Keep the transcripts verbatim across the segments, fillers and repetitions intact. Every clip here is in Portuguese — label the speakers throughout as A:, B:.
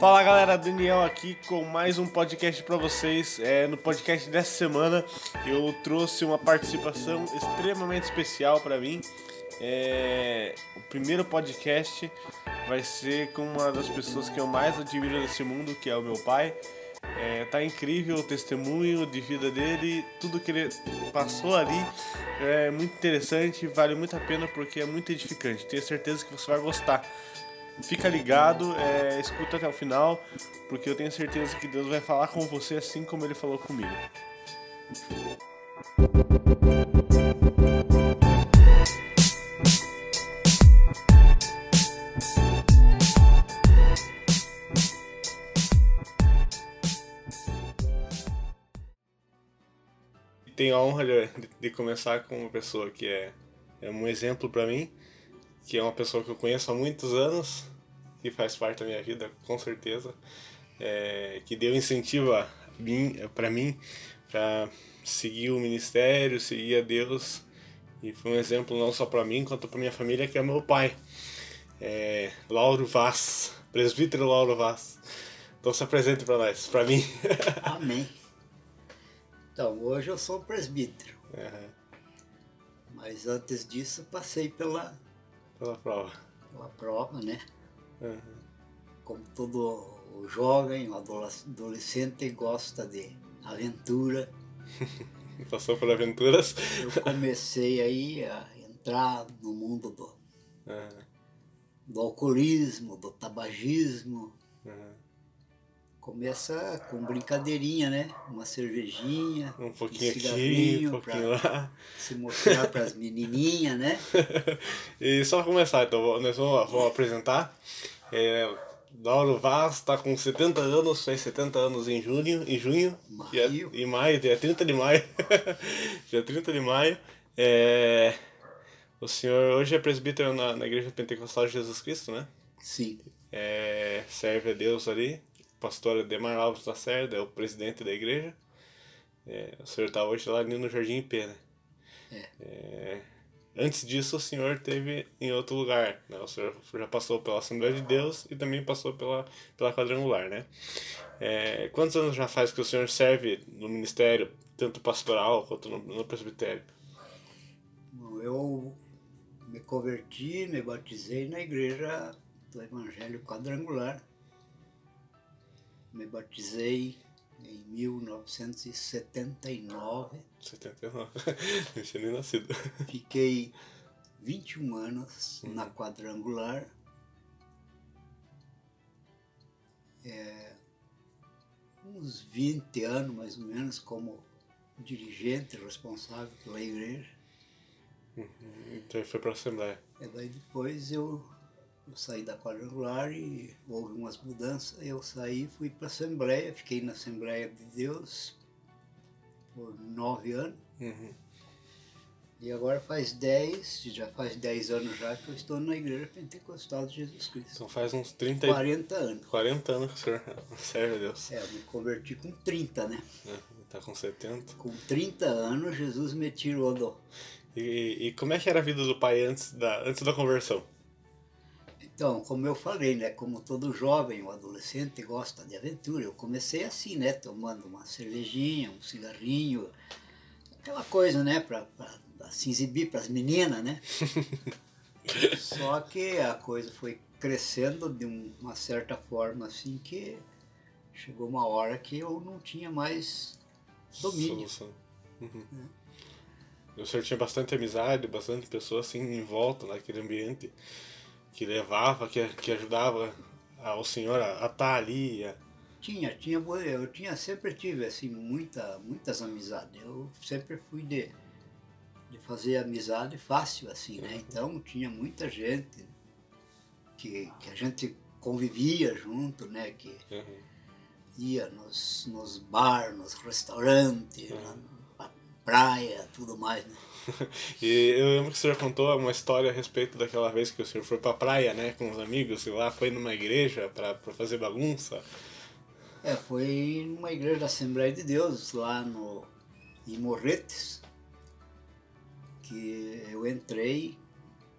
A: Fala galera, Daniel aqui com mais um podcast para vocês. É, no podcast dessa semana eu trouxe uma participação extremamente especial para mim. É, o primeiro podcast vai ser com uma das pessoas que eu mais admiro nesse mundo, que é o meu pai. É, tá incrível o testemunho de vida dele, tudo que ele passou ali é muito interessante, vale muito a pena porque é muito edificante. Tenho certeza que você vai gostar. Fica ligado, é, escuta até o final, porque eu tenho certeza que Deus vai falar com você assim como Ele falou comigo. Tenho a honra de, de começar com uma pessoa que é, é um exemplo para mim, que é uma pessoa que eu conheço há muitos anos, que faz parte da minha vida, com certeza, é, que deu incentivo a mim, para mim, para seguir o ministério, seguir a Deus, e foi um exemplo não só para mim, quanto para minha família, que é meu pai, é, Lauro Vaz, presbítero Lauro Vaz. Então se apresente para nós, para mim.
B: Amém. Então, hoje eu sou presbítero,
A: Uhum.
B: mas antes disso passei pela,
A: Pela prova.
B: pela prova, né?
A: Uhum.
B: Como todo jovem, o adolescente gosta de aventura.
A: Passou por aventuras.
B: Eu comecei aí a entrar no mundo do,
A: Uhum.
B: do alcoolismo, do tabagismo.
A: Uhum.
B: Começa com brincadeirinha, né? Uma cervejinha,
A: Um pouquinho
B: um
A: aqui, um pouquinho lá.
B: Se mostrar para as menininhas, né?
A: E só para começar, então, nós vamos, vamos apresentar. É, Lauro Vaz está com setenta anos, fez setenta anos em junho, em junho,
B: Maio.
A: Dia, em maio, dia trinta de maio. Dia trinta de maio. É, o senhor hoje é presbítero na, na Igreja Pentecostal de Jesus Cristo, né?
B: Sim.
A: É, serve a Deus ali. Pastor Ademar Alves Lacerda é o presidente da igreja. É, o senhor está hoje lá ali no Jardim I P, né?
B: É.
A: É, antes disso, o senhor esteve em outro lugar, né? O senhor já passou pela Assembleia de Deus e também passou pela, pela Quadrangular, né? É, quantos anos já faz que o senhor serve no ministério, tanto pastoral quanto no, no presbitério?
B: Bom, eu me converti, me batizei na igreja do Evangelho Quadrangular. Me batizei em mil novecentos e setenta e nove.
A: setenta e nove. Não tinha nem nascido.
B: Fiquei vinte e um anos
A: Uhum.
B: na Quadrangular. É, uns vinte anos, mais ou menos, como dirigente responsável pela igreja.
A: Uhum. Então foi para a Assembleia.
B: E daí depois eu... Eu saí da Quadrangular e houve umas mudanças. Eu saí, fui para a Assembleia, fiquei na Assembleia de Deus por nove anos.
A: Uhum.
B: E agora faz dez, já faz dez anos já que eu estou na Igreja Pentecostal de Jesus Cristo.
A: Então faz uns trinta,
B: quarenta anos.
A: quarenta anos que o senhor serve a Deus.
B: É, eu me converti com trinta, né?
A: Está com setenta.
B: Com trinta anos, Jesus me tirou do...
A: E, e como é que era a vida do pai antes da, antes da conversão?
B: Então, como eu falei, né, como todo jovem ou adolescente gosta de aventura, eu comecei assim, né, tomando uma cervejinha, um cigarrinho, aquela coisa, né, para se exibir para as meninas, né. Só que a coisa foi crescendo de uma certa forma, assim, que chegou uma hora que eu não tinha mais domínio.
A: Uhum. É. O senhor tinha bastante amizade, bastante pessoas assim em volta naquele ambiente que levava, que, que ajudava ao senhor a estar ali. A...
B: Tinha, tinha, eu tinha, sempre tive assim, muita, muitas amizades. Eu sempre fui de, de fazer amizade fácil, assim, né? Então tinha muita gente que, que a gente convivia junto, né? Que
A: Uhum.
B: ia nos, nos bar, nos restaurantes,
A: Uhum.
B: na praia, tudo mais, né?
A: E eu lembro que o senhor contou uma história a respeito daquela vez que o senhor foi pra praia, né, com os amigos, e lá foi numa igreja pra, pra fazer bagunça.
B: É, foi numa igreja da Assembleia de Deus, lá no, em Morretes, que eu entrei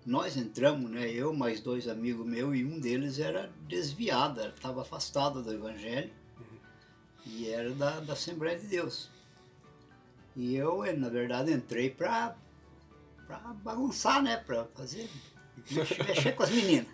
B: nós entramos, né? Eu mais dois amigos meus, e um deles era desviado, estava afastado do Evangelho, uhum. E era da, da Assembleia de Deus. E eu, na verdade, entrei para para bagunçar, né? Para fazer, mexer, mexer com as meninas.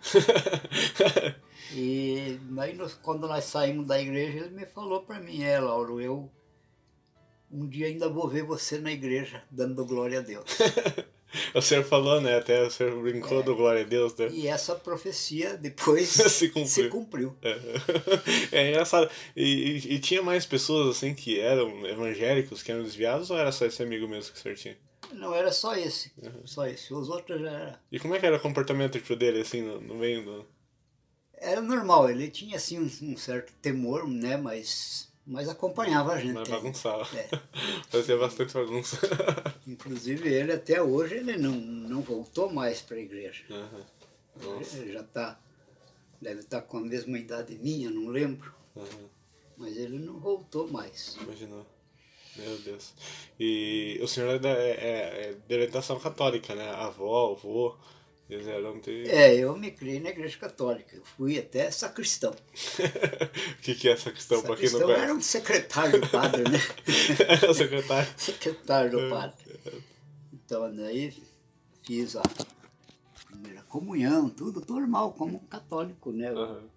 B: E aí, nós, quando nós saímos da igreja, ele me falou para mim, é, Lauro, eu um dia ainda vou ver você na igreja dando glória a Deus.
A: O senhor falou, né? Até o senhor brincou é, do glória a Deus, né?
B: E essa profecia depois se cumpriu. Se cumpriu.
A: É. É engraçado. E, e, e tinha mais pessoas assim que eram evangélicos, que eram desviados, ou era só esse amigo mesmo que o senhor tinha?
B: Não, era só esse. Uhum. Só esse. Os outros já era.
A: E como é que era o comportamento tipo, dele, assim, no, no meio do.
B: Era normal, ele tinha assim um, um certo temor, né? Mas. Mas acompanhava a gente.
A: Mas bagunçava.
B: É.
A: Fazia bastante bagunça.
B: Inclusive ele até hoje ele não, não voltou mais para a igreja.
A: Uhum.
B: Ele já está, deve estar com a mesma idade minha, não lembro.
A: Uhum.
B: Mas ele não voltou mais.
A: Imaginou. Meu Deus. E o senhor é, da, é, é de orientação católica, né? A avó, o avô. Eles eram de...
B: É, eu me criei na igreja católica. Eu fui até sacristão.
A: O que, que é sacristão, para quem não conhece?
B: Era um secretário do padre, né?
A: Era o secretário?
B: Secretário do padre. Então, daí fiz a primeira comunhão, tudo normal, como um católico, né?
A: Uhum.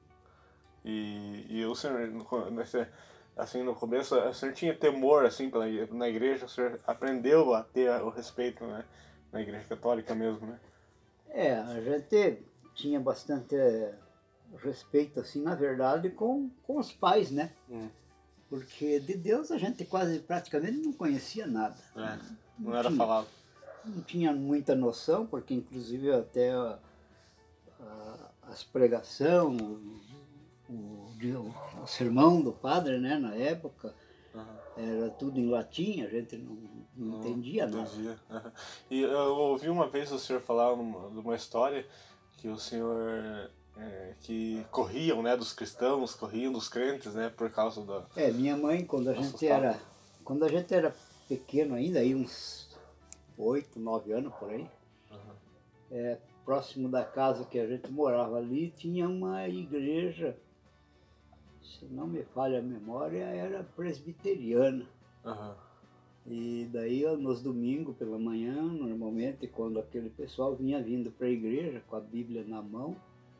A: E, e o senhor, nesse, assim, no começo, o senhor tinha temor, assim, pela, na igreja? O senhor aprendeu a ter o respeito, né? Na igreja católica mesmo, né?
B: É, a gente tinha bastante respeito, assim, na verdade, com, com os pais, né? Hum. Porque de Deus a gente quase, praticamente, não conhecia nada.
A: É, não, não era tinha, falado.
B: Não tinha muita noção, porque inclusive até a, a, as pregações, o, o, o sermão do padre, né, na época, uhum. Era tudo em latim, a gente não, não hum, entendia nada.
A: Entendia. Uhum. E eu ouvi uma vez o senhor falar numa, numa história que o senhor... É, que corriam, né, dos cristãos, corriam dos crentes, né, por causa da...
B: É, minha mãe, quando a gente era, quando a gente era pequeno ainda, aí uns oito, nove anos por aí, uhum. É, próximo da casa que a gente morava ali, tinha uma igreja, se não me falha a memória, era presbiteriana. Uhum. E daí, nos domingos pela manhã, normalmente, quando aquele pessoal vinha vindo para a igreja com a Bíblia na mão,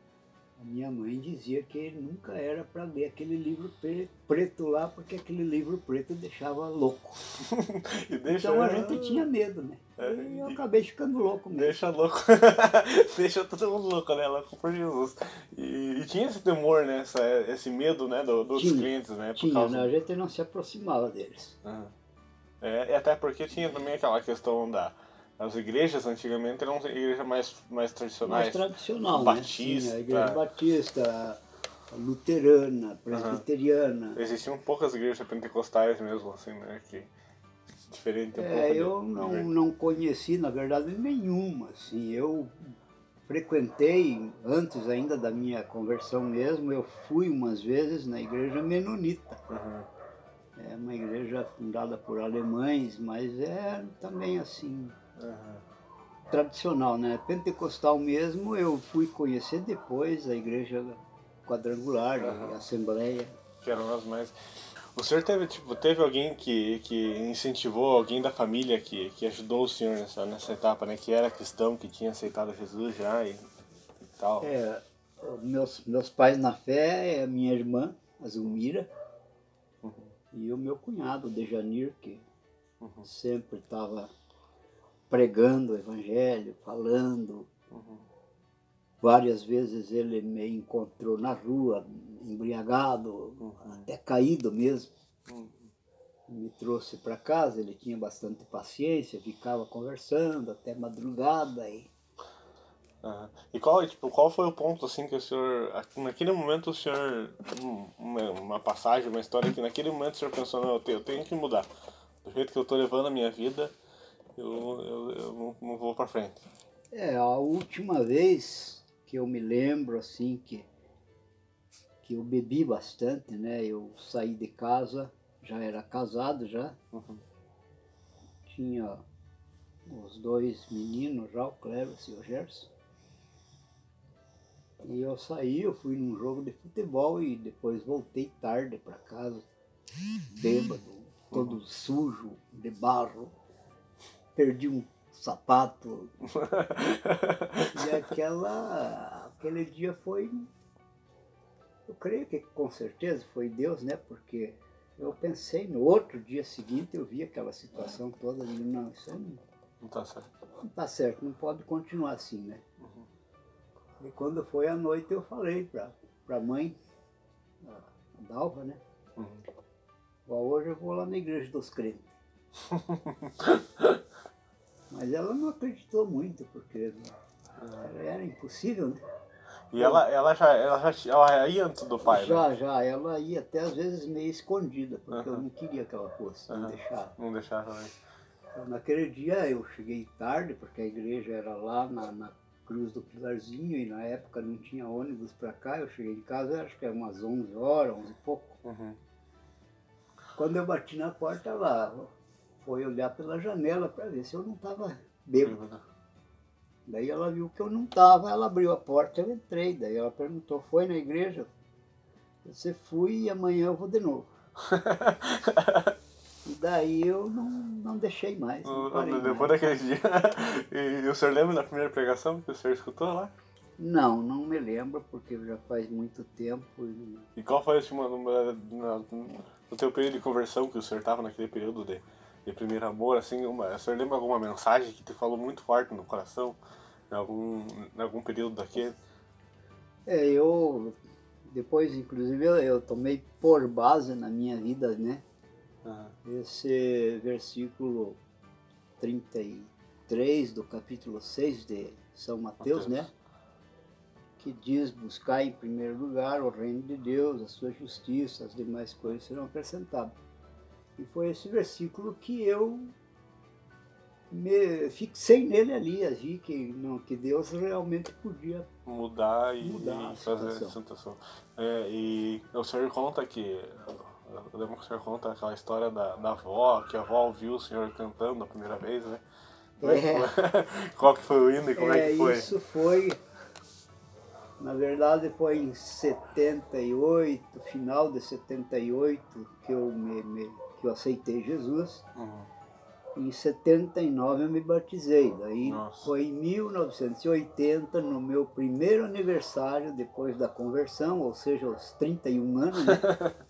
B: a minha mãe dizia que nunca era para ler aquele livro preto lá, porque aquele livro preto deixava louco. Deixa então a eu... gente tinha medo, né? É, e eu acabei ficando louco mesmo.
A: Deixa louco. Deixa todo mundo louco, né? Louco por Jesus. E, e tinha esse temor, né? Essa, esse medo, né? Do, dos tinha, clientes, né? Por
B: tinha,
A: causa...
B: né? A gente não se aproximava deles.
A: Uhum. É, e até porque tinha também aquela questão da... As igrejas antigamente eram igrejas mais, mais tradicionais.
B: Mais tradicional,
A: Batista.
B: Né? A igreja batista, a luterana, presbiteriana.
A: Uhum. Existiam poucas igrejas pentecostais mesmo, assim, né? Que diferente um
B: é,
A: pouco.
B: Eu de... não, não conheci, na verdade, nenhuma, assim. Eu frequentei, antes ainda da minha conversão mesmo, eu fui umas vezes na igreja menonita. Uhum. É uma igreja fundada por alemães, mas é também assim... Uhum. Tradicional, né? Pentecostal mesmo eu fui conhecer depois a igreja quadrangular, uhum. A Assembleia.
A: Que eram as mais... O senhor teve, tipo, teve alguém que, que incentivou, alguém da família que, que ajudou o senhor nessa, nessa etapa, né? Que era cristão, que tinha aceitado Jesus já e, e tal?
B: É, meus, meus pais na fé é a minha irmã, a Zulmira, uhum. E o meu cunhado, o Dejanir, que uhum. sempre estava pregando o evangelho, falando. Uhum. Várias vezes ele me encontrou na rua, embriagado, uhum. até caído mesmo. Uhum. Me trouxe para casa, ele tinha bastante paciência, ficava conversando até madrugada. E,
A: uhum. E qual, tipo, qual foi o ponto assim que o senhor, naquele momento o senhor, uma, uma passagem, uma história que naquele momento o senhor pensou, não, eu tenho, eu tenho que mudar. Do jeito que eu estou levando a minha vida, eu, eu, eu não, não vou para frente.
B: É, a última vez que eu me lembro, assim, que, que eu bebi bastante, né? Eu saí de casa, já era casado já, uhum. Tinha os dois meninos já, o Cleves e o Gerson. E eu saí, eu fui num jogo de futebol e depois voltei tarde para casa, bêbado, todo
A: Uhum.
B: sujo, de barro. Perdi um sapato. E aquela, aquele dia foi, eu creio que com certeza foi Deus, né? Porque eu pensei no outro dia seguinte, eu vi aquela situação toda, e não, isso aí não,
A: Não tá certo.
B: não tá certo, não pode continuar assim, né? E quando foi à noite eu falei para a mãe, a Dalva, né?
A: Uhum.
B: Ó, hoje eu vou lá na igreja dos crentes. Mas ela não acreditou muito, porque era, era impossível, né?
A: E ela, ela, já, ela já ela ia antes do pai,
B: Já,
A: né?
B: já, ela ia até às vezes meio escondida, porque eu
A: Uhum.
B: não queria que ela fosse, não
A: Uhum.
B: deixava.
A: Não deixava, né?
B: Então, naquele dia eu cheguei tarde, porque a igreja era lá na, na Cruz do Pilarzinho e na época não tinha ônibus para cá. Eu cheguei em casa, acho que era umas onze horas, onze e pouco.
A: Uhum.
B: Quando eu bati na porta, ela foi olhar pela janela para ver se eu não estava bêbado. Daí ela viu que eu não estava, ela abriu a porta, eu entrei. Daí ela perguntou, foi na igreja? Você fui e amanhã eu vou de novo. E daí eu não, não deixei mais, não parei
A: Depois
B: mais.
A: daquele dia. E, e o senhor lembra da primeira pregação que o senhor escutou lá?
B: Não, não me lembro, porque já faz muito tempo. E...
A: E qual foi assim, uma, uma, na, no teu período de conversão que o senhor estava naquele período de, de primeiro amor, assim, uma, o senhor lembra alguma mensagem que te falou muito forte no coração, em algum, em algum período daquele?
B: É, eu, depois inclusive eu, eu tomei por base na minha vida, né,
A: Uhum.
B: esse versículo trinta e três do capítulo seis de São Mateus, né,
A: Mateus.
B: que diz, buscar em primeiro lugar o reino de Deus, a sua justiça, as demais coisas serão acrescentadas. E foi esse versículo que eu me fixei nele ali, vi que, não, que Deus realmente podia
A: Mudar
B: mudar
A: e,
B: a
A: e fazer
B: situação.
A: sustentação. É, e o senhor conta que. Eu lembro que o senhor conta aquela história da, da avó, que a avó ouviu o senhor cantando a primeira vez, né? Como é que
B: É,
A: foi? Qual que foi o hino e como é que
B: é,
A: foi?
B: isso foi, na verdade foi em setenta e oito, final de setenta e oito, que eu, me, me, que eu aceitei Jesus.
A: Uhum.
B: Em setenta e nove eu me batizei, daí
A: Nossa.
B: foi em mil novecentos e oitenta, no meu primeiro aniversário depois da conversão, ou seja, aos trinta e um anos, né?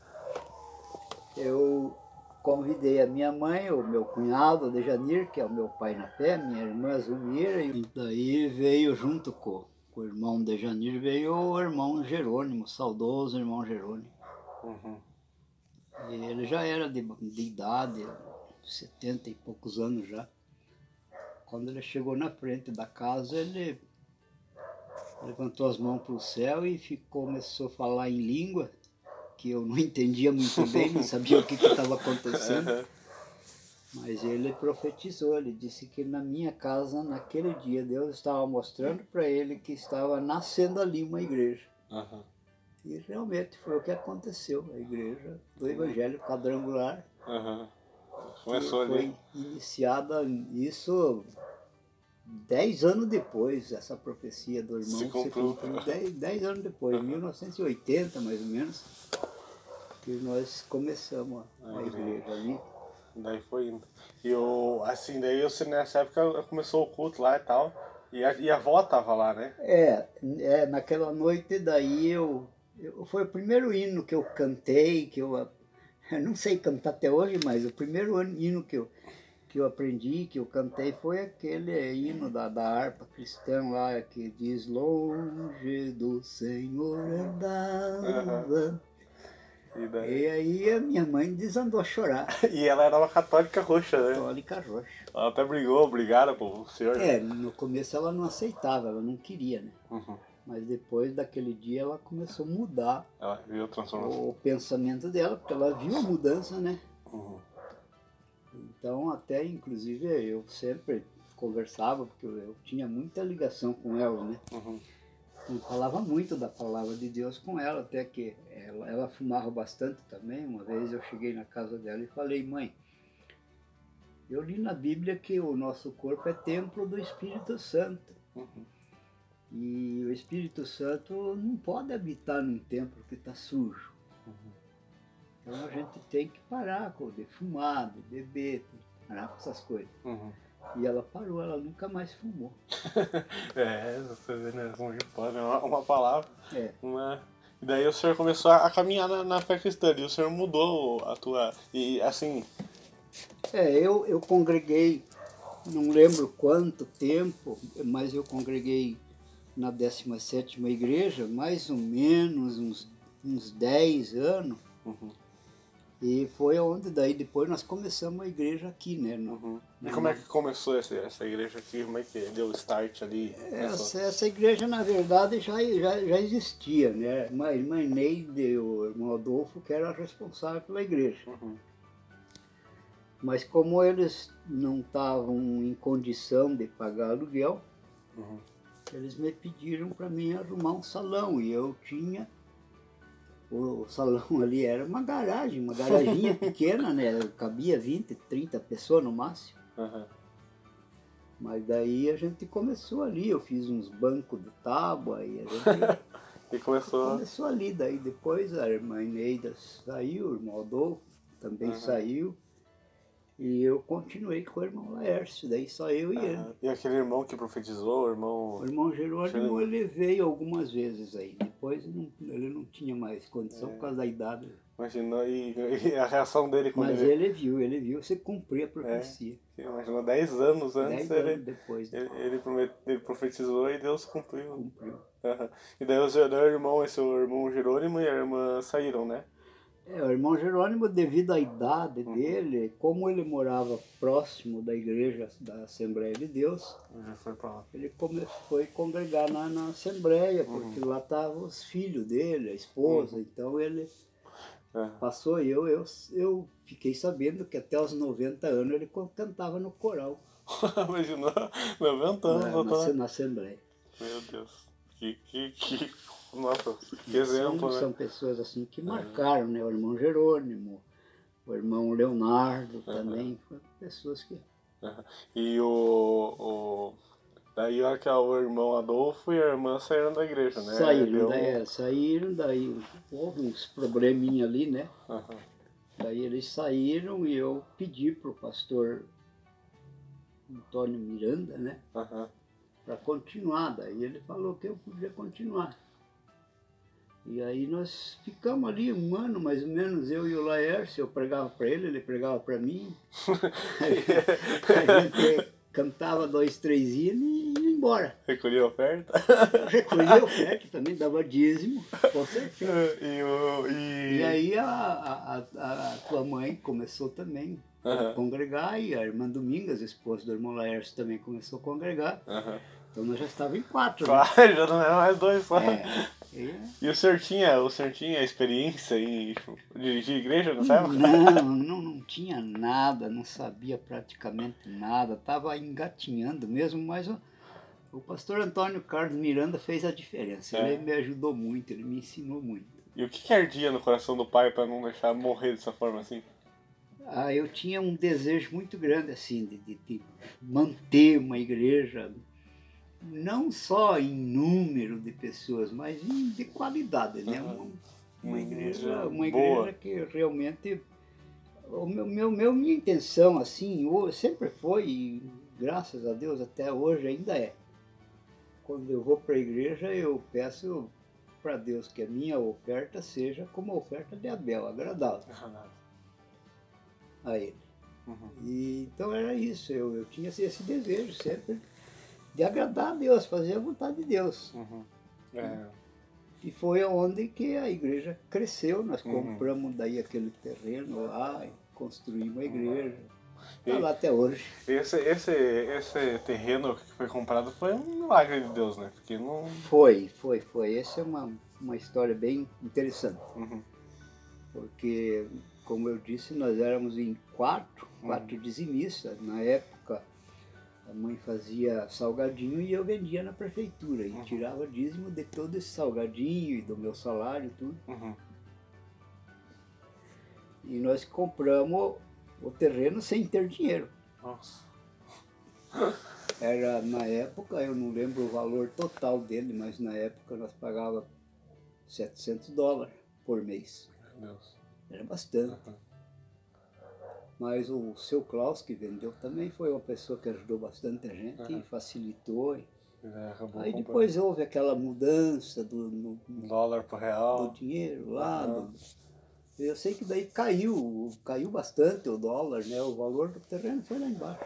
B: Eu convidei a minha mãe, o meu cunhado, Dejanir, que é o meu pai na fé, minha irmã Zumira, e daí veio junto com, com o irmão Dejanir, veio o irmão Jerônimo, saudoso irmão Jerônimo.
A: Uhum.
B: E ele já era de, de idade, setenta e poucos anos já. Quando ele chegou na frente da casa, ele levantou as mãos para o céu e ficou, começou a falar em língua, que eu não entendia muito bem, não sabia o que estava acontecendo. Mas ele profetizou, ele disse que na minha casa, naquele dia, Deus estava mostrando para ele que estava nascendo ali uma igreja.
A: Uhum.
B: E realmente foi o que aconteceu, a igreja do Evangelho Quadrangular,
A: Uhum.
B: que
A: Começou ali.
B: foi iniciada, isso dez anos depois, essa profecia do
A: Se
B: irmão se
A: cumpriu.
B: cumpriu dez, dez anos depois, em mil novecentos e oitenta mais ou menos, que nós começamos a, a igreja ali.
A: Daí foi indo. E eu, assim, daí você nessa época começou o culto lá e tal. E a, e a avó tava lá, né?
B: É, é, naquela noite daí eu, eu. Foi o primeiro hino que eu cantei, que eu. Eu não sei cantar até hoje, mas o primeiro hino que eu, que eu aprendi, que eu cantei, foi aquele hino da, da harpa cristã lá, que diz: Longe do Senhor andava.
A: Uhum. E,
B: E
A: daí...
B: aí a minha mãe desandou a chorar.
A: e ela era uma católica roxa, né?
B: Católica roxa.
A: Ela até brigou, brigaram com o senhor.
B: É, no começo ela não aceitava, ela não queria, né?
A: Uhum.
B: Mas depois daquele dia ela começou a mudar
A: Ela viu a transformação.
B: o pensamento dela, porque ela viu a mudança, né?
A: Uhum.
B: Então até inclusive eu sempre conversava, porque eu, eu tinha muita ligação com ela, né?
A: Uhum.
B: Eu falava muito da palavra de Deus com ela, até que ela, ela fumava bastante também. Uma vez eu cheguei na casa dela e falei: mãe, eu li na Bíblia que o nosso corpo é templo do Espírito Santo.
A: Uhum.
B: E o Espírito Santo não pode habitar num templo que está sujo.
A: Uhum.
B: Então a gente tem que parar com de fumar, de beber, tem que parar com essas coisas.
A: Uhum.
B: E ela parou, ela nunca mais fumou.
A: É, você vê, né? Longe pode, uma, uma palavra.
B: É.
A: Uma... E daí o senhor começou a caminhar na, na fé cristã, e o senhor mudou a tua... E assim...
B: É, eu, eu congreguei, não lembro quanto tempo, mas eu congreguei na décima sétima igreja, mais ou menos uns, uns dez anos.
A: Uhum.
B: E foi onde daí depois nós começamos a igreja aqui, né? No,
A: Uhum. E
B: na,
A: como é que começou essa, essa igreja aqui? Como é que deu o start ali?
B: essa, essa igreja, na verdade, já, já, já existia, né? A irmã Neide e o irmão Adolfo que era responsável pela igreja.
A: Uhum.
B: Mas como eles não estavam em condição de pagar aluguel,
A: Uhum.
B: eles me pediram para mim arrumar um salão. E eu tinha... O salão ali era uma garagem, uma garaginha pequena, né? Cabia vinte, trinta pessoas no máximo.
A: Uhum.
B: Mas daí a gente começou ali, eu fiz uns bancos de tábua e a gente
A: E começou...
B: começou ali. Daí depois a irmã Neida saiu, o irmão Adolfo também
A: Uhum.
B: saiu. E eu continuei com o irmão Laércio, daí só eu e
A: Uhum.
B: ele.
A: E aquele irmão que profetizou, o irmão...
B: O irmão Jerônimo,
A: Jerônimo.
B: ele veio algumas vezes aí. Depois não, ele não tinha mais condição
A: É.
B: por causa da idade.
A: Imaginou, e, e a reação dele quando
B: Mas
A: ele...
B: ele viu, ele viu você cumprir a profecia.
A: Imaginou dez anos antes,
B: Dez
A: ele,
B: anos depois.
A: ele, ele, promet, ele profetizou e Deus cumpriu.
B: Cumpriu.
A: Uhum. E daí o seu irmão, esse seu irmão Jerônimo e a irmã saíram, né?
B: É, o irmão Jerônimo, devido à idade
A: Uhum.
B: dele, como ele morava próximo da igreja da Assembleia de Deus,
A: Já foi pra lá.
B: ele come, foi congregar na, na Assembleia, porque
A: Uhum.
B: lá estavam os filhos dele, a esposa,
A: Uhum.
B: então ele
A: Uhum.
B: passou. Eu, eu, eu fiquei sabendo que até os noventa anos ele cantava no coral,
A: Imaginou? noventa anos,
B: na,
A: doutor.
B: na, na Assembleia.
A: Meu Deus. Que, que, que... Nossa, que
B: São,
A: exemplo, né?
B: são pessoas assim que marcaram, né? O irmão Jerônimo, o irmão Leonardo também, foram pessoas que...
A: Uhum. E o, o... Daí ó, que é o irmão Adolfo e a irmã saíram da igreja, né?
B: Saíram,
A: Deu...
B: daí, é, saíram, daí houve uns probleminha ali, né?
A: Uhum.
B: Daí eles saíram e eu pedi pro pastor Antônio Miranda, né?
A: Uhum.
B: Para continuar, daí ele falou que eu podia continuar. E aí nós ficamos ali um ano, mais ou menos, eu e o Laércio, eu pregava para ele, ele pregava para mim. A gente cantava dois, três hinos e ia embora.
A: Recolheu a oferta?
B: Recolhia oferta também, dava dízimo, com certeza.
A: e, o, e...
B: E aí a, a, a, a tua mãe começou também a
A: Uhum.
B: congregar, e a irmã Domingas, esposa do irmão Laércio, também começou a congregar.
A: Uhum.
B: Então nós já estávamos em quatro.
A: Claro, né? Já não era mais dois só.
B: É, e...
A: E o senhor tinha, o senhor tinha experiência em dirigir igreja nessa época?
B: Não, não, não tinha nada, não sabia praticamente nada, estava engatinhando mesmo, mas o, o pastor Antônio Carlos Miranda fez a diferença.
A: É.
B: Ele me ajudou muito, ele me ensinou muito.
A: E o que, que ardia no coração do pai para não deixar morrer dessa forma assim?
B: Ah, eu tinha um desejo muito grande assim de, de, de manter uma igreja, não só em número de pessoas, mas em, de qualidade, né? Uma, uma igreja, uma igreja que realmente o meu, meu, meu minha intenção assim, sempre foi, e graças a Deus até hoje ainda é. Quando eu vou para a igreja, eu peço para Deus que a minha oferta seja como a oferta de Abel, agradável a ele.
A: Uhum.
B: E, então era isso, eu, eu tinha esse desejo sempre de agradar a Deus, fazer a vontade de Deus.
A: Uhum. É.
B: E foi onde que a igreja cresceu, nós
A: Uhum.
B: compramos daí aquele terreno lá, e construímos a igreja. Está
A: E
B: lá até hoje.
A: esse, esse, esse terreno que foi comprado foi um milagre de Deus, né? Porque não...
B: Foi, foi, foi. Essa é uma, uma história bem interessante.
A: Uhum.
B: Porque, como eu disse, nós éramos em quatro, quatro
A: Uhum.
B: dizimistas. Na época, a mãe fazia salgadinho e eu vendia na prefeitura. E
A: Uhum.
B: tirava dízimo de todo esse salgadinho e do meu salário e tudo.
A: Uhum.
B: E nós compramos o terreno sem ter dinheiro.
A: Nossa.
B: Era, na época, eu não lembro o valor total dele, mas na época nós pagávamos setecentos dólares por mês.
A: Meu Deus.
B: Era bastante.
A: Uhum.
B: Mas o seu Klaus, que vendeu, também foi uma pessoa que ajudou bastante a gente,
A: Uhum.
B: facilitou.
A: É, acabou
B: Aí
A: comprando.
B: depois houve aquela mudança do, no,
A: Dólar pro real.
B: do dinheiro lá.
A: Uhum.
B: Do, eu sei que daí caiu, caiu bastante o dólar, né? O valor do terreno foi lá embaixo.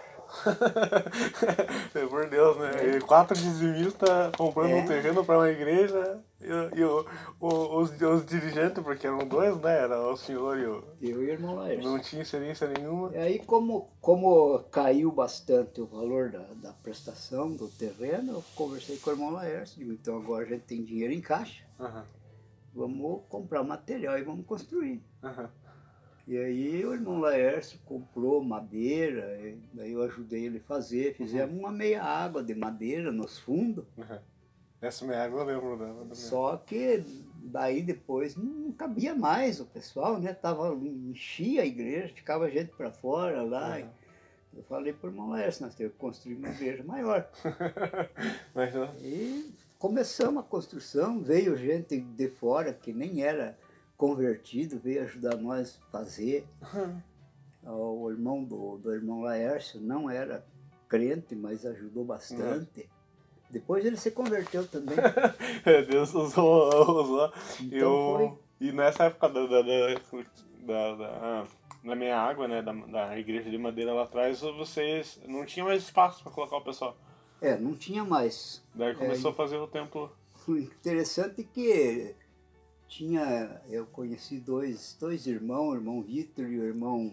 A: Por Deus, né?
B: É.
A: E quatro dizimistas comprando
B: É.
A: um terreno para uma igreja e, e o, o, os, os dirigentes, porque eram dois, né? Era o senhor e o.
B: Eu e o irmão Laércio.
A: Não tinha experiência nenhuma.
B: E aí, como, como caiu bastante o valor da, da prestação do terreno, eu conversei com o irmão Laércio, digo, então agora a gente tem dinheiro em caixa,
A: Uhum.
B: vamos comprar material e vamos construir.
A: Uhum.
B: E aí o irmão Laércio comprou madeira, e daí eu ajudei ele a fazer, fizemos
A: Uhum.
B: uma meia água de madeira nos fundos,
A: Uhum. Essa minha água eu lembro dela. Da
B: só que daí depois não cabia mais o pessoal, né? Tava, enchia a igreja, ficava gente para fora lá.
A: Uhum.
B: Eu falei para o irmão Laércio, nós temos que construir uma igreja maior.
A: Mas, não.
B: E começamos a construção, veio gente de fora que nem era convertido, veio ajudar nós a fazer.
A: Uhum.
B: O irmão do, do irmão Laércio não era crente, mas ajudou bastante. Uhum. Depois ele se converteu também.
A: Deus usou, usou.
B: Então
A: eu,
B: foi.
A: E nessa época da, da, da, da, da, da minha água, né, da, da igreja de madeira lá atrás, vocês não tinham mais espaço para colocar o pessoal.
B: É, não tinha mais.
A: Daí começou
B: é,
A: a fazer o templo.
B: O interessante é que tinha, eu conheci dois, dois irmãos, o irmão Vitor e o irmão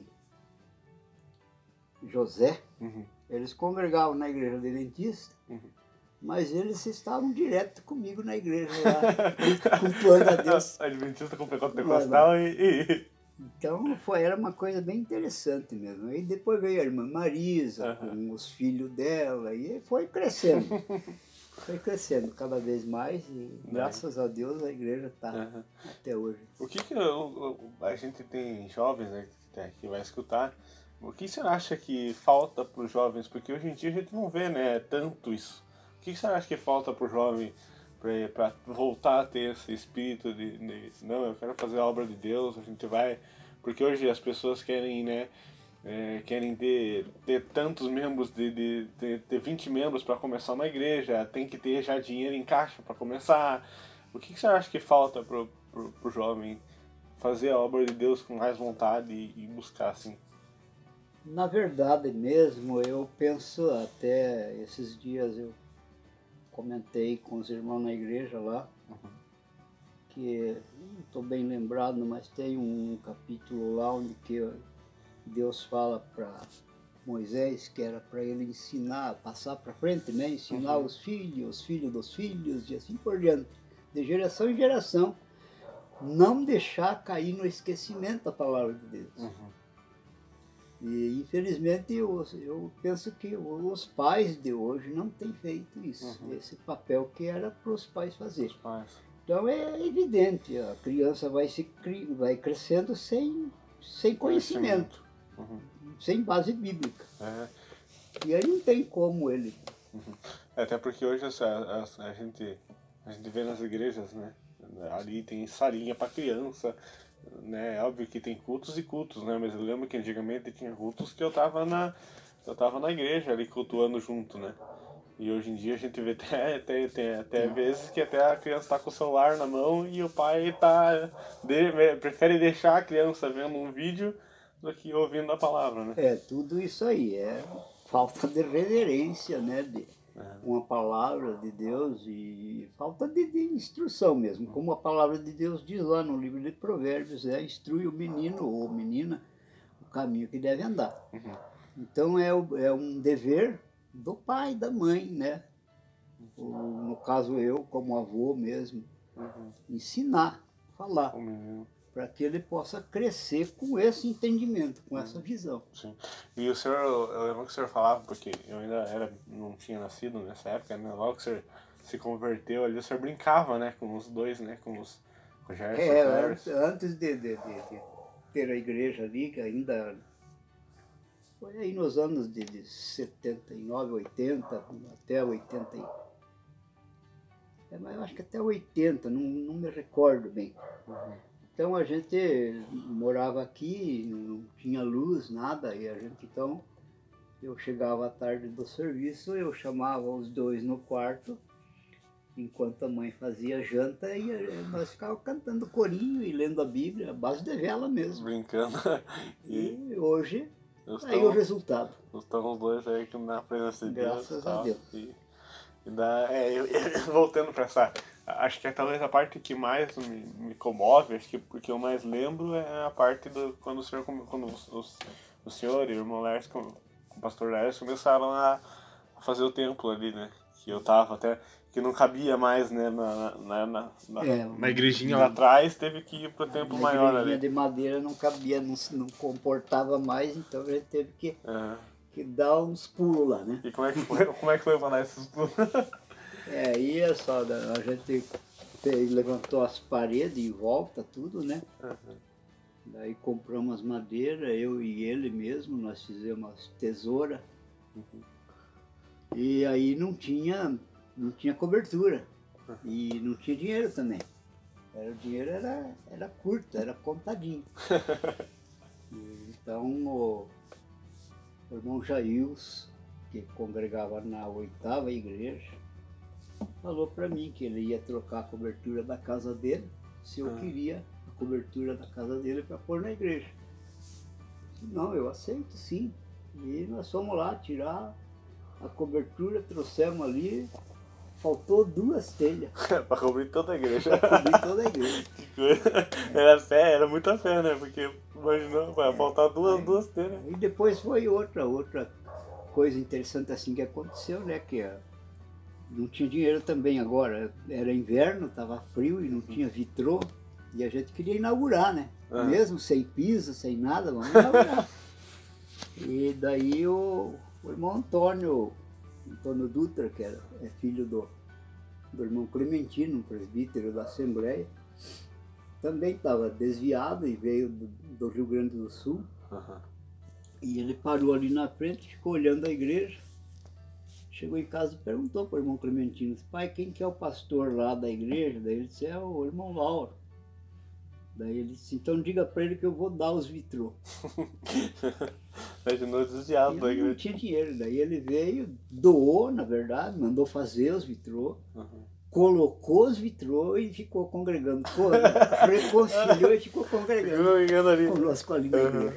B: José.
A: Uhum.
B: Eles congregavam na igreja adventista, uhum. mas eles estavam direto comigo na igreja lá, cultuando a Deus.
A: Adventista com pentecostal e, e...
B: Então foi, era uma coisa bem interessante mesmo. Aí depois veio a irmã Marisa, uhum. com os filhos dela, e foi crescendo. Foi crescendo cada vez mais e graças a Deus a igreja está uhum. até hoje.
A: O que, que eu, a gente tem jovens, né, que vai escutar, o que você acha que falta para os jovens? Porque hoje em dia a gente não vê, né, tanto isso. O que você acha que falta para o jovem para voltar a ter esse espírito de, de não, eu quero fazer a obra de Deus, a gente vai... Porque hoje as pessoas querem, né, é, querem ter, ter tantos membros, de, de, de ter vinte membros para começar uma igreja, tem que ter já dinheiro em caixa para começar. O que você acha que falta para o jovem fazer a obra de Deus com mais vontade e, e buscar assim?
B: Na verdade mesmo, eu penso, até esses dias eu comentei com os irmãos na igreja lá, uhum. que, não estou bem lembrado, mas tem um capítulo lá onde que Deus fala para Moisés que era para ele ensinar, passar para frente, né? Ensinar uhum. os filhos, os filhos dos filhos e assim por diante, de geração em geração, não deixar cair no esquecimento a palavra de Deus. Uhum. E infelizmente eu, eu penso que os pais de hoje não têm feito isso, uhum. esse papel que era para os pais fazer. Os pais. Então é evidente, a criança vai, se, vai crescendo sem, sem conhecimento, uhum. sem base bíblica. É. E aí não tem como ele.
A: Uhum. Até porque hoje a, a, a, gente, a gente vê nas igrejas, né? Ali tem salinha para criança. Né, é óbvio que tem cultos e cultos, né? Mas eu lembro que antigamente tinha cultos que eu tava na, eu tava na igreja ali cultuando junto, né? E hoje em dia a gente vê até, até, até, até vezes que até a criança tá com o celular na mão e o pai tá de, prefere deixar a criança vendo um vídeo do que ouvindo a palavra, né?
B: É, tudo isso aí, é falta de reverência, né? De uma palavra de Deus e falta de, de instrução mesmo, como a palavra de Deus diz lá no livro de Provérbios, é instrui o menino ou menina o caminho que deve andar. Uhum. Então é, é um dever do pai, da mãe, né? O, no caso eu, como avô mesmo, uhum. ensinar, falar, para que ele possa crescer com esse entendimento, com essa visão.
A: Sim. E o senhor, eu lembro que o senhor falava, porque eu ainda era, não tinha nascido nessa época, né? Logo que o senhor se converteu ali, o senhor brincava, né? Com os dois, né? Com os com o Gerson,
B: é, antes, antes de, de, de, de ter a igreja ali, que ainda Foi aí nos anos de, de setenta e nove, oitenta, até oitenta. É, mas eu acho que até oitenta, não, não me recordo bem. Uhum. Então a gente morava aqui, não tinha luz, nada, e a gente então, eu chegava à tarde do serviço, eu chamava os dois no quarto, enquanto a mãe fazia janta, e nós ficávamos cantando corinho e lendo a Bíblia, a base de vela mesmo.
A: Brincando.
B: E, e hoje,
A: estamos,
B: aí o resultado.
A: Estamos dois aí na presença de Deus.
B: Graças a Deus.
A: E, e dá, é, eu, eu, voltando para essa, acho que é talvez a parte que mais me, me comove, acho que porque eu mais lembro é a parte do quando o senhor, quando os, os, o senhor e o irmão Lércio, com, com o pastor Lércio, começaram a fazer o templo ali, né? Que eu tava até, que não cabia mais, né, na, na, na, na, é, na igrejinha lá atrás, teve que ir pro templo maior ali. A igrejinha
B: de madeira não cabia, não, não comportava mais, então a gente teve que, uhum. que dar uns pulos lá, né?
A: E como é que foi, como é que foi pra dar esses pulos?
B: É, aí é só, a gente levantou as paredes em volta, tudo, né? Uhum. Daí compramos as madeiras, eu e ele mesmo, nós fizemos as tesouras. Uhum. E aí não tinha, não tinha cobertura. E não tinha dinheiro também. Era, o dinheiro era, era curto, era contadinho. Então o, o irmão Jails, que congregava na oitava igreja, falou para mim que ele ia trocar a cobertura da casa dele, se eu ah. queria a cobertura da casa dele para pôr na igreja. Não, eu aceito sim. E nós fomos lá tirar a cobertura, trouxemos ali, faltou duas telhas.
A: Para cobrir toda a igreja.
B: Para cobrir toda a igreja.
A: É. Era fé, era muita fé, né? Porque imaginou, vai é. faltar duas, aí, duas telhas.
B: E depois foi outra, outra coisa interessante assim que aconteceu, né? Que não tinha dinheiro também agora. Era inverno, estava frio e não tinha vitrô. E a gente queria inaugurar, né? Ah. Mesmo sem piso, sem nada, vamos inaugurar. E daí o, o irmão Antônio, Antônio Dutra, que era, é filho do, do irmão Clementino, um presbítero da Assembleia, também estava desviado e veio do, do Rio Grande do Sul. Uhum. E ele parou ali na frente, ficou olhando a igreja. Chegou em casa e perguntou para o irmão Clementino: pai, quem que é o pastor lá da igreja? Daí ele disse: é o irmão Lauro. Daí ele disse: então diga para ele que eu vou dar os vitrô.
A: Imaginou desviado da igreja.
B: Não tinha dinheiro. Daí ele veio, doou, na verdade, mandou fazer os vitrô, uhum. colocou os vitrô e ficou congregando. Reconciliou e ficou congregando.
A: Congregando ali.
B: Conosco ali na igreja.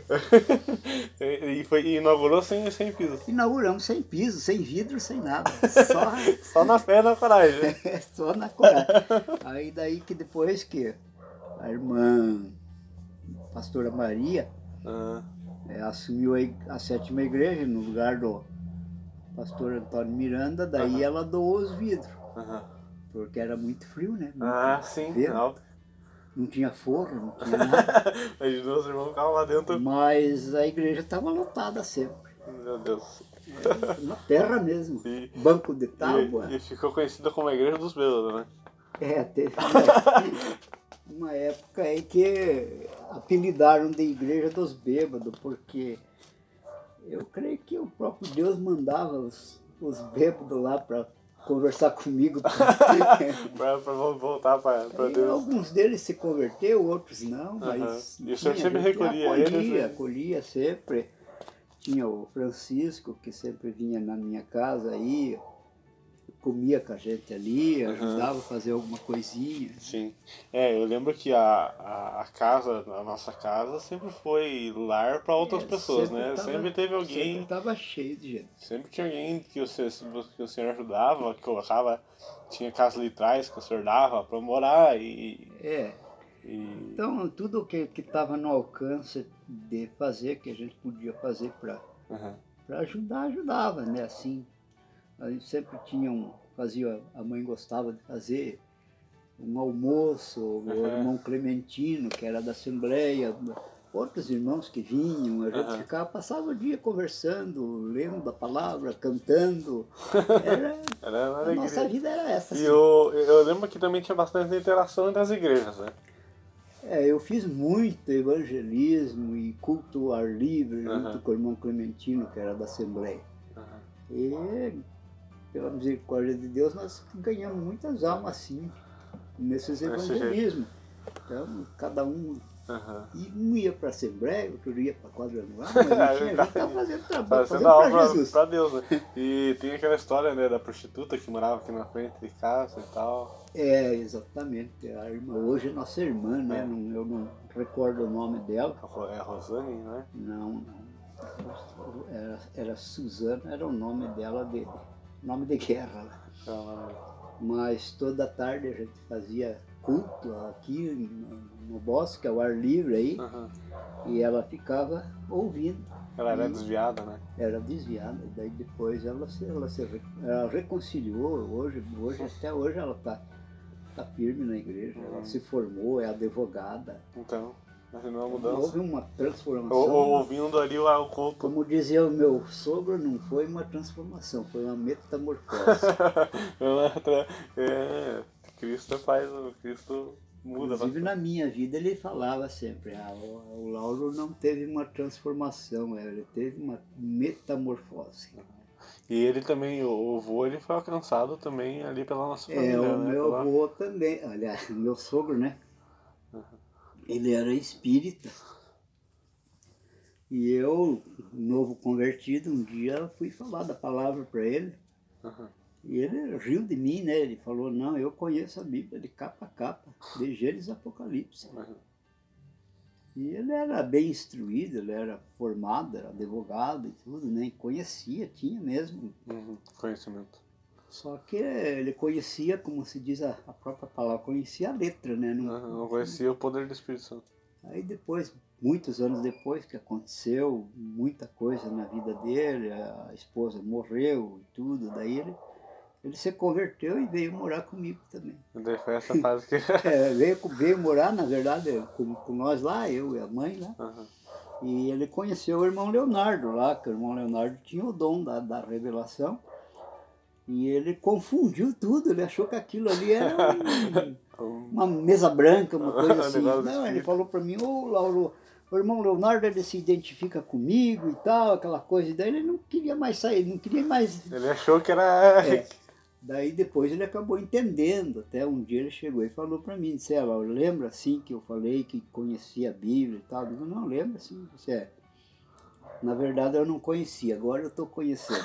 A: E, foi, e inaugurou sem, sem piso.
B: Inauguramos sem piso, sem vidro, sem nada. Só,
A: Só na fé e na coragem.
B: Só na coragem. Aí daí que depois que a irmã a pastora Maria uhum. é, assumiu a, a sétima igreja no lugar do pastor Antônio Miranda, daí uhum. ela doou os vidros, uhum. porque era muito frio, né? Muito
A: ah, sim,
B: não. não tinha forro, não tinha nada.
A: Imaginou os irmãos ficavam lá dentro.
B: Mas a igreja estava lotada sempre.
A: Meu Deus.
B: É, na terra mesmo, e, banco de tábua.
A: E, e ficou conhecida como a igreja dos bêbados, né?
B: É, teve uma época aí que apelidaram de igreja dos bêbados, porque eu creio que o próprio Deus mandava os, os bêbados lá para conversar comigo.
A: Para voltar para Deus.
B: Alguns deles se converteram, outros não, mas...
A: Uhum. E o senhor sempre recolhia
B: acolhia,
A: eles?
B: Acolhia sempre. Tinha o Francisco, que sempre vinha na minha casa aí, comia com a gente ali, ajudava uhum. a fazer alguma coisinha.
A: Sim. É, eu lembro que a, a, a casa, a nossa casa, sempre foi lar para outras é, pessoas, sempre né? Tava, sempre teve alguém...
B: Sempre estava cheio de gente.
A: Sempre tinha alguém que o, senhor, que o senhor ajudava, que colocava... Tinha casa litrais que o senhor dava para morar e...
B: É. E... Então, tudo que estava no alcance de fazer, que a gente podia fazer para uhum. para ajudar, ajudava, né? Assim... A gente sempre tinha um, fazia, a mãe gostava de fazer um almoço, uhum. o irmão Clementino, que era da Assembleia, outros irmãos que vinham, a gente uhum. ficava, passava o dia conversando, lendo a palavra, cantando. Era, era a nossa vida era essa.
A: E eu, eu lembro que também tinha bastante interação entre as igrejas, né?
B: É, eu fiz muito evangelismo e culto ao ar livre,
A: Uhum.
B: junto com o irmão Clementino, que era da Assembleia.
A: Uhum.
B: E, pela misericórdia de Deus, nós ganhamos muitas almas assim, nesses evangelismos. Então, cada um,
A: Uhum.
B: e um ia para a Assembleia, outro ia para a quadrangular, mas não tinha, a gente estava fazendo trabalho,
A: Fazendo
B: fazendo
A: a
B: para
A: obra
B: Jesus.
A: pra Deus, né? E tem aquela história, né, da prostituta que morava aqui na frente de casa e tal.
B: É, exatamente. A irmã, hoje é nossa irmã, né?
A: É.
B: Não, eu não recordo o nome dela.
A: É a Rosane, né?
B: Não, não. Era, era Suzana, era o nome dela, de, de nome de guerra. Né?
A: Ela...
B: Mas toda tarde a gente fazia culto aqui no, no bosque, ao ar livre aí,
A: Uhum.
B: e ela ficava ouvindo.
A: Ela era desviada, né?
B: Era desviada, daí depois ela se, ela se ela reconciliou, hoje, hoje, até hoje ela está tá firme na igreja,
A: uhum.
B: ela se formou, é advogada.
A: Então, imagina uma mudança.
B: Houve uma transformação.
A: Ou, ou, ouvindo ali o, o culto.
B: Como dizia o meu sogro, não foi uma transformação, foi uma metamorfose.
A: É, Cristo faz, o Cristo muda.
B: Inclusive
A: bastante.
B: Na minha vida ele falava sempre, ah, o, o Lauro não teve uma transformação, ele teve uma metamorfose.
A: E ele também, o avô, ele foi alcançado também ali pela nossa família,
B: É, o
A: né?
B: meu
A: Pela...
B: avô também, aliás, meu sogro, né?
A: Uhum.
B: Ele era espírita. E eu, novo convertido, um dia fui falar da palavra para ele.
A: Uhum.
B: E ele riu de mim, né? Ele falou, não, eu conheço a Bíblia de capa a capa, de Gênesis a Apocalipse.
A: Uhum.
B: E ele era bem instruído, ele era formado, era advogado e tudo, né? E conhecia, tinha mesmo.
A: Uhum. Conhecimento.
B: Só que ele conhecia, como se diz a, a própria palavra, conhecia a letra, né? Não,
A: Uhum. Não conhecia o poder do Espírito Santo.
B: Aí depois, muitos anos depois que aconteceu muita coisa na vida dele, a esposa morreu e tudo, daí ele, ele se converteu e veio morar comigo também.
A: E daí foi essa fase que...
B: É, veio, veio morar, na verdade, com, com nós lá, eu e a mãe lá.
A: Uhum.
B: E ele conheceu o irmão Leonardo lá, que o irmão Leonardo tinha o dom da, da revelação. E ele confundiu tudo, ele achou que aquilo ali era um, uma mesa branca, uma coisa assim. Não, ele falou para mim, ô Lauro, o irmão Leonardo ele se identifica comigo e tal, aquela coisa. E daí ele não queria mais sair, não queria mais...
A: Ele achou que era...
B: É. Daí depois ele acabou entendendo, até um dia ele chegou e falou para mim, disse, ela, lembra assim que eu falei que conhecia a Bíblia e tal? Eu digo, não, lembra sim, você é. Na verdade eu não conhecia, agora eu estou conhecendo.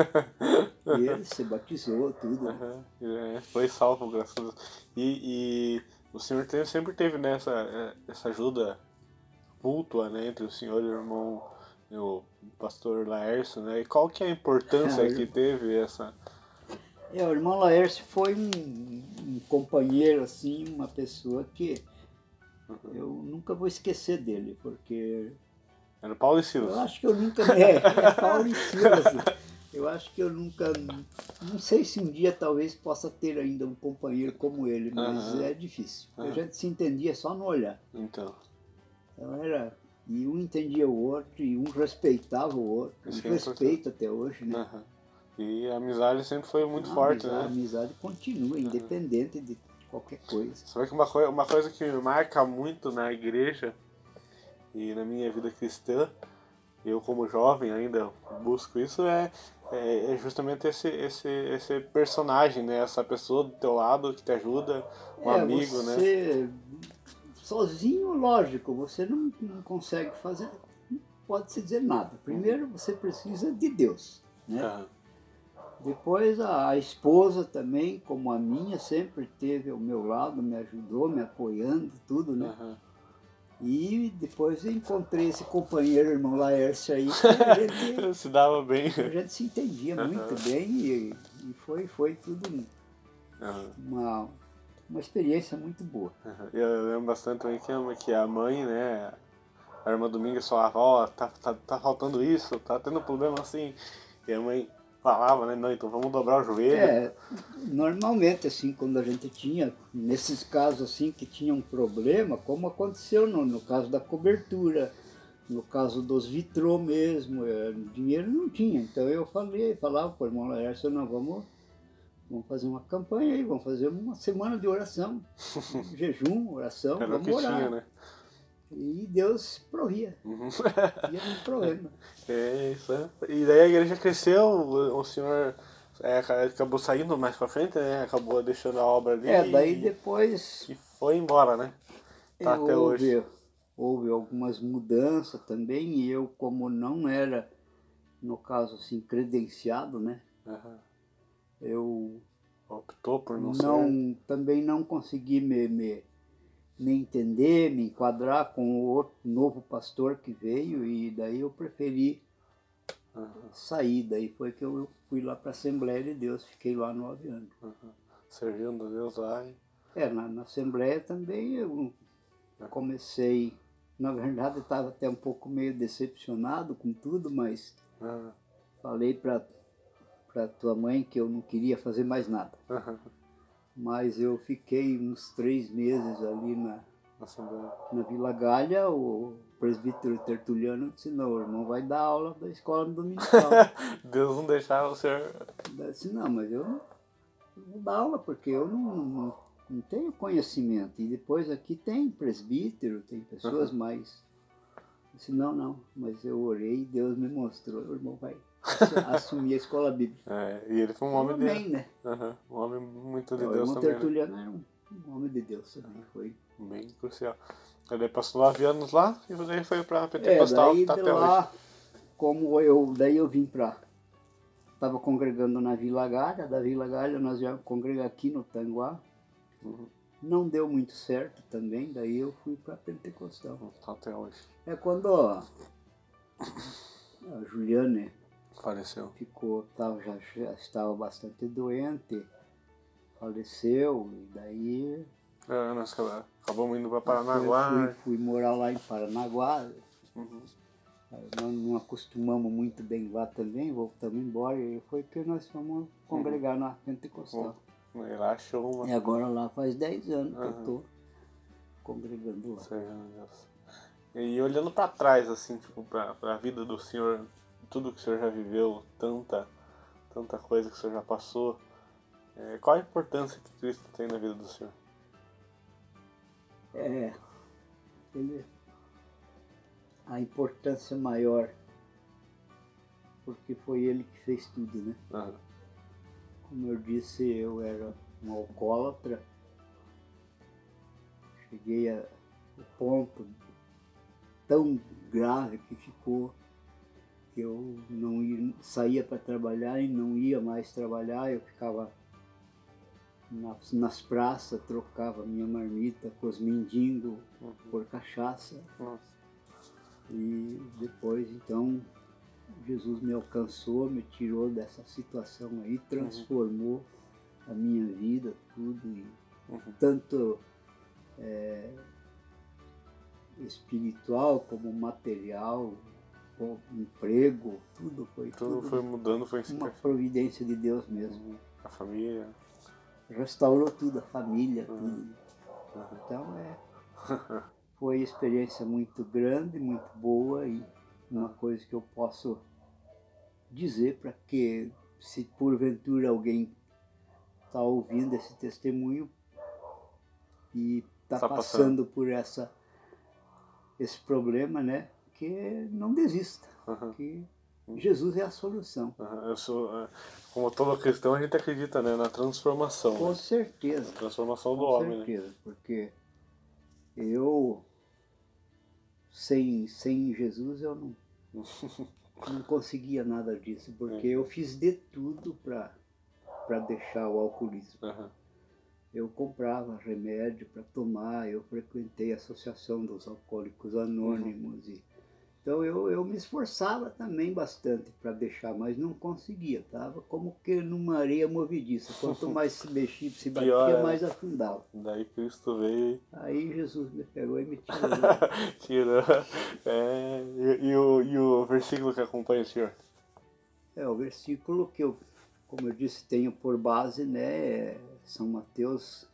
B: E ele se batizou, tudo.
A: Uhum. Foi salvo, graças a Deus. E, e o senhor teve, sempre teve né, essa, essa ajuda mútua, né, entre o senhor e o irmão, o pastor Laércio, né? E qual que é a importância
B: É,
A: que teve essa...
B: É, o irmão Laércio foi um, um companheiro, assim, uma pessoa que uhum. eu nunca vou esquecer dele, porque...
A: Era Paulo e Silas.
B: Eu acho que eu nunca... É, é Paulo e Silas. Eu acho que eu nunca... Não sei se um dia talvez possa ter ainda um companheiro como ele, mas uhum. é difícil. Uhum. A gente se entendia só no olhar.
A: Então.
B: Então era... E um entendia o outro, e um respeitava o outro. Um respeita até hoje, né?
A: Uhum. E a amizade sempre foi muito
B: Não,
A: forte,
B: a amizade,
A: né?
B: A amizade continua, independente uhum. de qualquer coisa.
A: Você vê que uma, coi uma coisa que me marca muito na igreja e na minha vida cristã, eu como jovem ainda busco isso, é, é justamente esse, esse, esse personagem, né? Essa pessoa do teu lado que te ajuda, um
B: é,
A: amigo,
B: você,
A: né?
B: Sozinho, lógico, você não, não consegue fazer, não pode se dizer nada. Primeiro você precisa de Deus, né?
A: Uhum.
B: Depois a, a esposa também, como a minha, sempre esteve ao meu lado, me ajudou, me apoiando, tudo, né? Uhum. E depois eu encontrei esse companheiro, irmão Laércio aí, que a gente
A: se dava bem.
B: A gente se entendia uhum. muito bem e, e foi, foi tudo uhum. uma, uma experiência muito boa.
A: Uhum. Eu lembro bastante também que, que a mãe, né, a irmã Domingues falava, ó, oh, tá, tá, tá faltando isso, tá tendo problema assim. E a mãe falava, né, não, então vamos dobrar o joelho.
B: É, normalmente assim, quando a gente tinha, nesses casos assim, que tinha um problema, como aconteceu no, no caso da cobertura, no caso dos vitrô mesmo, é, dinheiro não tinha, então eu falei, falava para o irmão Laércio, não, vamos, vamos fazer uma campanha aí, vamos fazer uma semana de oração, jejum, oração,
A: Era o
B: vamos
A: que
B: orar.
A: tinha, né?
B: E Deus provia,
A: Uhum.
B: ia no problema.
A: É, isso é. E daí a igreja cresceu, o o senhor é, aca- acabou saindo mais pra frente, né? Acabou deixando a obra ali
B: É, daí
A: e,
B: depois
A: e foi embora, né? Tá
B: é,
A: até hoje.
B: houve, houve algumas mudanças também, e eu, como não era, no caso assim, credenciado, né?
A: Aham.
B: Eu
A: Optou por não ser.
B: não, também não consegui me, me, me entender, me enquadrar com o outro novo pastor que veio, e daí eu preferi
A: Aham,
B: sair. Daí foi que eu fui lá para a Assembleia de Deus, fiquei lá nove anos.
A: aham. Servindo a Deus lá. E...
B: É, na, na Assembleia também eu comecei, na verdade eu estava até um pouco meio decepcionado com tudo, mas
A: Aham,
B: falei para para tua mãe que eu não queria fazer mais nada.
A: aham.
B: Mas eu fiquei uns três meses ali na,
A: Assembleia.
B: na Vila Galha. O presbítero Tertuliano disse, não, o irmão vai dar aula da escola dominical.
A: Deus não deixava o senhor.
B: Eu disse, não, mas eu não, eu vou dar aula porque eu não, não, não tenho conhecimento. E depois aqui tem presbítero, tem pessoas
A: Uhum.
B: mais... Eu disse, não, não, mas eu orei e Deus me mostrou, o irmão vai assumir a escola bíblica.
A: É, e ele foi um
B: Eu
A: homem de.
B: amei, né?
A: Aham, um homem muito de
B: É, o
A: Deus
B: irmão
A: também, né?
B: Tertuliano era um, um homem de Deus também, foi.
A: Bem crucial. Aí daí passou nove anos lá e daí foi pra
B: É,
A: Pentecostal,
B: daí
A: que tá
B: de
A: até hoje.
B: lá, como eu, daí eu vim pra, estava congregando na Vila Galha, da Vila Galha nós já congregamos aqui no Tanguá.
A: Uhum.
B: Não deu muito certo também, daí eu fui pra Pentecostal.
A: Tá até hoje.
B: É quando ó, a Juliane
A: Faleceu.
B: ficou, tava, já, já estava bastante doente, faleceu, e daí
A: É, nós acab- acabamos indo pra
B: eu
A: Paranaguá.
B: fui, fui morar lá em Paranaguá.
A: Uhum.
B: Nós não acostumamos muito bem lá também, voltamos embora, e foi que nós fomos congregar na Pentecostal.
A: Bom, e lá achou uma.
B: E agora lá faz dez anos que eu
A: Aham.
B: tô congregando lá.
A: Seja Deus. E olhando pra trás, assim, tipo, pra, pra vida do senhor, tudo que o senhor já viveu, tanta, tanta coisa que o senhor já passou, é, qual a importância que Cristo tem na vida do senhor?
B: É, ele, a importância maior, porque foi ele que fez tudo, né?
A: Aham.
B: Como eu disse, eu era um alcoólatra, cheguei a o ponto tão grave que ficou que eu não ia, saía para trabalhar e não ia mais trabalhar, eu ficava nas, nas praças, trocava minha marmita com os mendigos
A: Uhum.
B: por cachaça.
A: Nossa.
B: E depois, então, Jesus me alcançou, me tirou dessa situação aí, transformou a minha vida, tudo, e
A: Uhum.
B: tanto é, espiritual como material, como emprego, tudo foi
A: Tudo
B: tudo
A: foi mudando, foi
B: uma providência de Deus mesmo.
A: Uhum. A família.
B: Restaurou tudo, a família,
A: Uhum.
B: tudo.
A: Uhum.
B: Então é, foi uma experiência muito grande, muito boa, e uma coisa que eu posso dizer para que, se porventura alguém está ouvindo esse testemunho e está
A: Tá
B: passando
A: passando.
B: por essa, esse problema, né, que não desista,
A: Uhum.
B: que Jesus é a solução.
A: Uhum. Eu sou, é, como todo cristão, a gente acredita, né, na transformação.
B: Com
A: né?
B: certeza.
A: Na transformação do
B: Com
A: homem,
B: certeza, porque eu, sem, sem Jesus, eu não, não conseguia nada disso, porque eu fiz de tudo para para deixar o alcoolismo.
A: né? Uhum.
B: Eu comprava remédio para tomar, eu frequentei a Associação dos Alcoólicos Anônimos. E, então eu, eu me esforçava também bastante para deixar, mas não conseguia, estava como que numa areia movediça. Quanto mais se mexia, se batia,
A: Pior, é.
B: mais afundava.
A: Daí Cristo veio
B: Aí Jesus me pegou e me tirou.
A: e tirou. É, e, e o, e o versículo que acompanha o senhor?
B: É, o versículo que eu, como eu disse, tenho por base, né, é São Mateus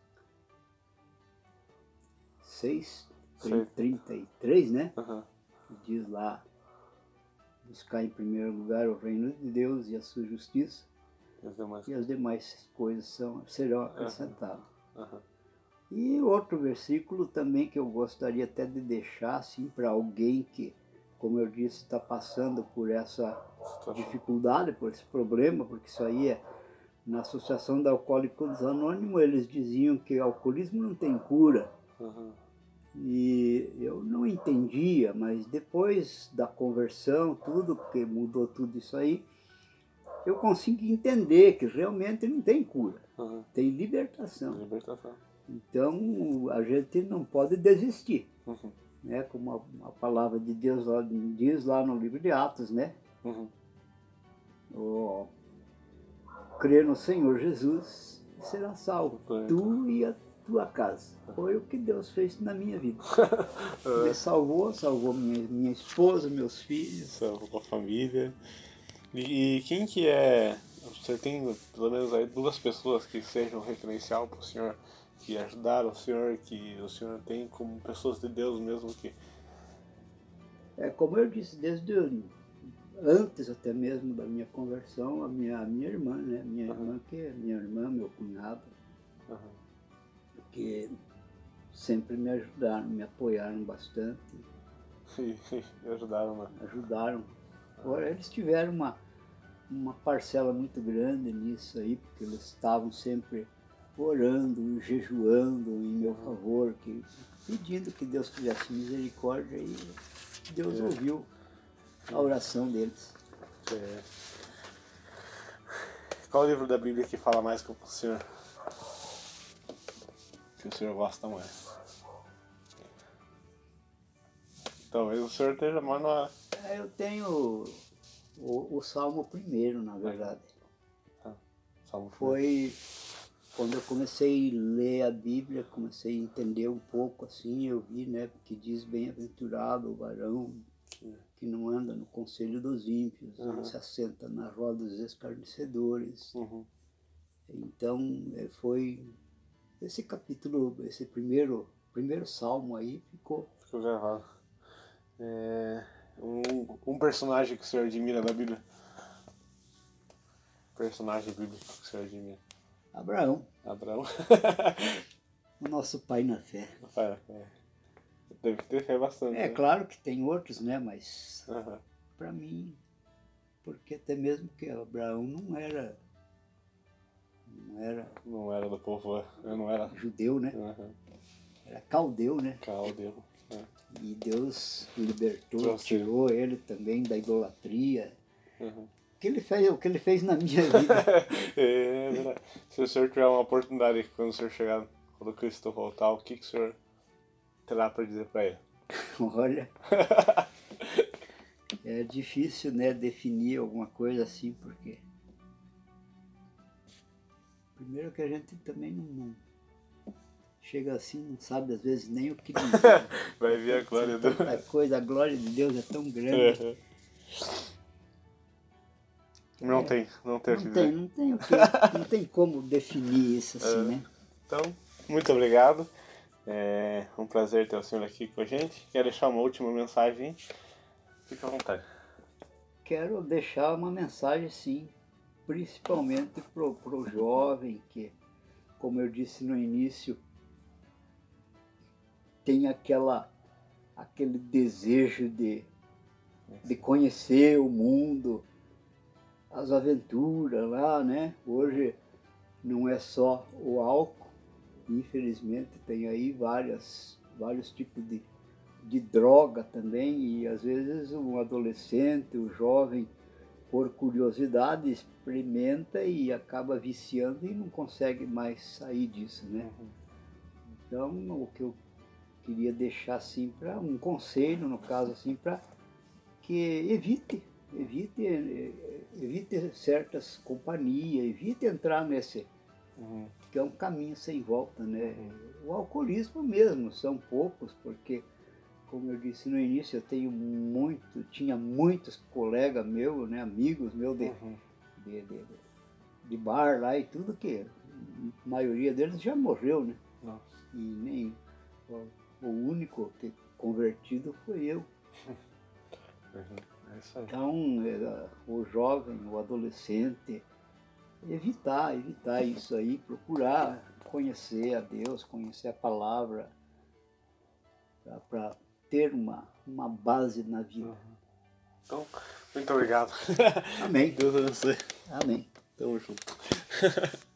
B: seis,
A: Sei.
B: trinta e três, né?
A: Uhum.
B: Diz lá, buscar em primeiro lugar o reino de Deus e a sua justiça,
A: E as demais,
B: e as demais coisas são, serão acrescentadas.
A: Uhum. Uhum.
B: E outro versículo também que eu gostaria até de deixar assim, para alguém que, como eu disse, está passando por essa dificuldade, por esse problema, porque isso aí é, na Associação de Alcoólicos Anônimos, eles diziam que o alcoolismo não tem cura.
A: Uhum.
B: E eu não entendia, mas depois da conversão, tudo, porque mudou tudo isso aí, eu consegui entender que realmente não tem cura,
A: Uhum.
B: tem libertação.
A: Libertação.
B: Então a gente não pode desistir,
A: Uhum.
B: né? Como a, a palavra de Deus lá, diz lá no livro de Atos, né?
A: Uhum.
B: O, crer no Senhor Jesus e será salvo, tu e a tua casa. Foi o que Deus fez na minha vida. Me salvou, salvou minha, minha esposa, meus filhos.
A: Salvou a família. E, e quem que é... Você tem pelo menos aí duas pessoas que sejam referencial para o senhor, que ajudaram o senhor, que o senhor tem como pessoas de Deus mesmo que...
B: É como eu disse, desde antes até mesmo da minha conversão, a minha, a minha irmã, né? Minha
A: Uhum.
B: irmã, que é minha irmã, meu cunhado,
A: Uhum.
B: que sempre me ajudaram, me apoiaram bastante.
A: E, e ajudaram, né?
B: Ajudaram. Agora, eles tiveram uma, uma parcela muito grande nisso aí, porque eles estavam sempre orando, jejuando em meu favor, que, pedindo que Deus tivesse misericórdia, e Deus
A: É.
B: ouviu a oração deles.
A: É. Qual o livro da Bíblia que fala mais com o senhor? Que o senhor gosta mais? Talvez o senhor esteja mais na...
B: É, eu tenho o, o Salmo primeiro, na verdade.
A: Ah, Salmo
B: Foi quando eu comecei a ler a Bíblia, comecei a entender um pouco assim, eu vi, né, que diz bem-aventurado o varão
A: que,
B: que não anda no conselho dos ímpios,
A: Uhum.
B: não se assenta na roda dos escarnecedores.
A: Uhum.
B: Então, é, foi esse capítulo, esse primeiro, primeiro salmo aí ficou.
A: Ficou gravado. É, um, um personagem que o senhor admira da Bíblia? Personagem bíblico que o senhor admira?
B: Abraão,
A: Abraão?
B: o nosso pai na fé.
A: É, é. Deve ter fé bastante.
B: É
A: né?
B: claro que tem outros, né, mas
A: Uhum.
B: para mim, porque até mesmo que Abraão não era, não era
A: Não era do povo, eu não era.
B: judeu, né?
A: Uhum.
B: Era caldeu, né?
A: Caldeu. É.
B: E Deus libertou,
A: Trouxe.
B: tirou ele também da idolatria.
A: Uhum.
B: O que ele fez, o que ele fez na minha vida.
A: É verdade. Se o senhor tiver uma oportunidade, quando o senhor chegar, quando Cristo voltar, o que, que o senhor terá para dizer para ele?
B: Olha, é difícil, né, definir alguma coisa assim, porque primeiro que a gente também não, não chega assim, não sabe às vezes nem o que dizer.
A: Vai ver a glória do...
B: Tanta coisa, a glória de Deus é tão grande.
A: Uhum. Não
B: É,
A: tem, não tem o que
B: Não
A: dizer.
B: tem, não tem o que, não tem como definir isso assim,
A: É.
B: né?
A: Então, muito obrigado. É um prazer ter o senhor aqui com a gente. Quer deixar uma última mensagem? Fique à vontade.
B: Quero deixar uma mensagem, sim, principalmente pro, pro jovem que, como eu disse no início, tem aquela, aquele desejo de, de conhecer o mundo, as aventuras lá, né? Hoje não é só o álcool, infelizmente tem aí várias, vários tipos de, de droga também, e às vezes um adolescente, o um jovem, por curiosidade, experimenta e acaba viciando e não consegue mais sair disso, né?
A: Uhum.
B: Então, o que eu queria deixar assim para um conselho, no caso assim, para que evite, evite, evite certas companhias, evite entrar nesse,
A: Uhum.
B: que é um caminho sem volta, né? O alcoolismo mesmo, são poucos, porque, como eu disse no início, eu tenho muito, tinha muitos colegas meus, né, amigos meus de,
A: Uhum.
B: de, de, de bar lá e tudo, que a maioria deles já morreu, né?
A: Nossa.
B: E nem o, o único que convertido foi eu.
A: Uhum. É isso aí.
B: Então, é, o jovem, o adolescente, evitar, evitar isso aí, procurar conhecer a Deus, conhecer a palavra, para ter uma, uma base na vida.
A: Então, muito obrigado.
B: Amém.
A: Deus abençoe.
B: Amém.
A: Tamo junto.